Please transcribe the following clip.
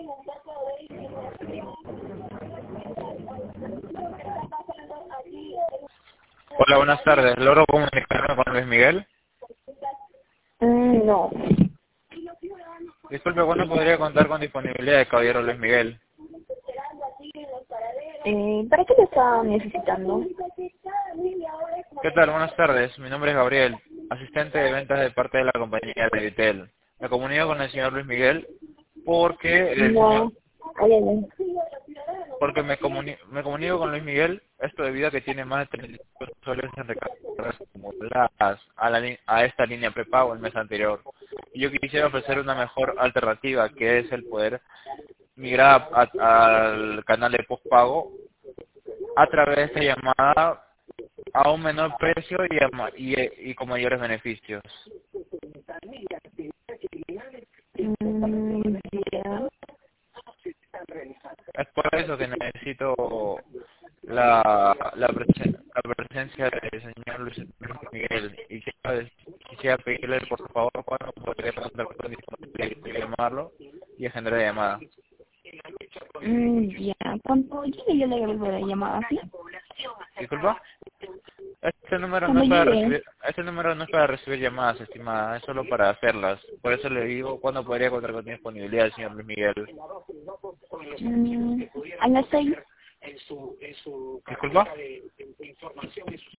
Hola, buenas tardes. ¿Logro comunicarme con Luis Miguel? No. Disculpe, ¿cuándo podría contar con disponibilidad de caballero Luis Miguel? ¿Para qué lo está necesitando? ¿Qué tal? Buenas tardes. Mi nombre es Gabriel, asistente de ventas de parte de la compañía de Vitel. Me comunico con el señor Luis Miguel porque el señor... No. Óyeme. Porque me comunico con Luis Miguel, esto debido a que tiene más de 35 soles en recargas acumuladas a esta línea prepago el mes anterior. Y yo quisiera ofrecer una mejor alternativa, que es el poder migrar al canal de postpago a través de esta llamada a un menor precio y con mayores beneficios. Ya. Es por eso que necesito la presencia del señor Luis Miguel y quisiera pedirle por favor cuándo podría contar con disponibilidad de llamarlo y agendar la llamada. Ya. Cuando llegue yo le devuelvo la llamada, ¿sí? Disculpa, Cuando llegue. este número no es para recibir llamadas, estimada, es solo para hacerlas. Por eso le digo cuándo podría contar con disponibilidad el señor Luis Miguel. A las 6. Disculpa.